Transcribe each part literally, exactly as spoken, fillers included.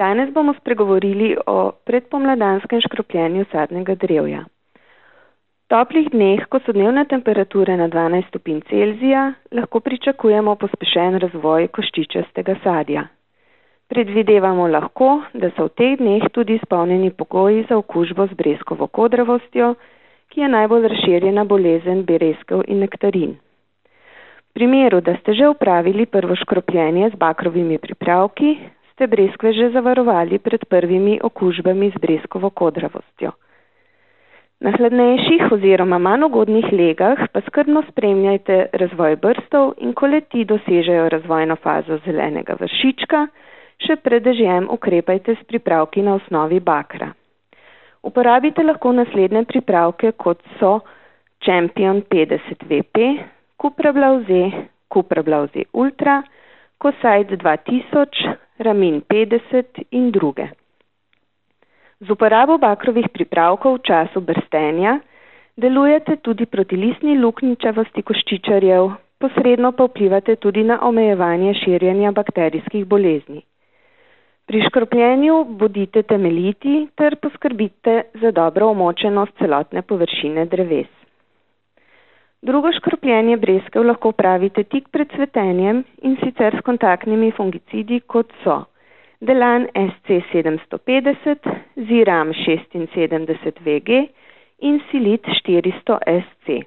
Danes bomo spregovorili o predpomladanskem škropljenju sadnega drevja. V toplih dneh, ko so dnevne temperature na dvanajst stopinj Celzija, lahko pričakujemo pospešen razvoj koščičastega sadja. Predvidevamo lahko, da so v teh dneh tudi izpolnjeni pogoji za okužbo z breskovo kodravostjo, ki je najbolj razširjena bolezen bereskev in nektarin. V primeru, da ste že opravili prvo škropljenje z bakrovimi pripravki, ste breskve že zavarovali pred prvimi okužbami z breskovo kodravostjo. Na hladnejših oziroma manj ugodnih legah pa skrbno spremljajte razvoj brstov in ko le-ti dosežejo razvojno fazo zelenega vršička, še pred dežjem ukrepajte s pripravki na osnovi bakra. Uporabite lahko naslednje pripravke, kot so Champion petdeset V P, Cuprablauz-E, Cuprablauz-E Ultra, Kosite dva tisoč, Ramin petdeset in druge. Z uporabo bakrovih pripravkov v času brstenja delujete tudi proti listni luknjičavosti koščičarjev, posredno pa vplivate tudi na omejevanje širjenja bakterijskih bolezni. Pri škropljenju bodite temeljiti ter poskrbite za dobro omočenost celotne površine dreves. Drugo škropljenje breskev lahko opravite tik pred cvetenjem in sicer s kontaktnimi fungicidi, kot so Delan S C sedemsto petdeset, Ziram šestinsedemdeset V G in Silit štiristo S C.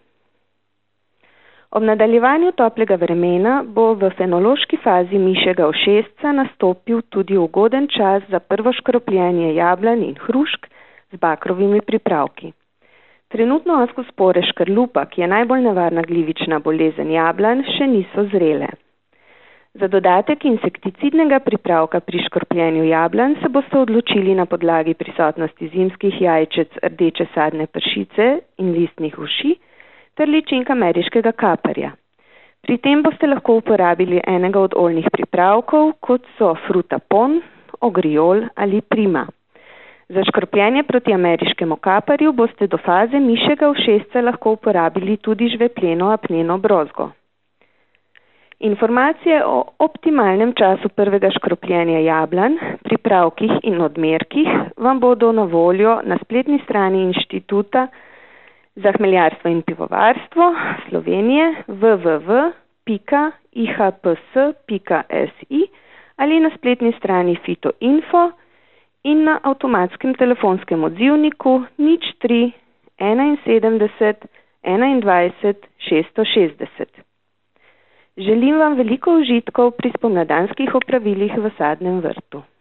Ob nadaljevanju toplega vremena bo v fenološki fazi mišjega ušesca nastopil tudi ugoden čas za prvo škropljenje jablan in hrušk z bakrovimi pripravki. Trenutno ozkospore škrlupa, ki je najbolj nevarna glivična bolezen jablan, še niso zrele. Za dodatek insekticidnega pripravka pri škropljenju jablan se boste odločili na podlagi prisotnosti zimskih jajčec rdeče sadne pršice in listnih uši ter ličink ameriškega kaparja. Pri tem boste lahko uporabili enega od oljnih pripravkov, kot so Frutapon, Ogriol ali Prima. Za škropljenje proti ameriškemu kaparju boste do faze mišjega ušesca lahko uporabili tudi žvepljeno apneno brozgo. Informacije o optimalnem času prvega škropljenja jablan, pripravkih in odmerkih vam bodo na voljo na spletni strani Inštituta za hmeljarstvo in pivovarstvo Slovenije w w w pika i h p s pika s i ali na spletni strani Fitoinfo in na avtomatskem telefonskem odzivniku nič tri enainsedemdeset enaindvajset šeststo šestdeset. Želim vam veliko užitkov pri spomladanskih opravilih v sadnem vrtu.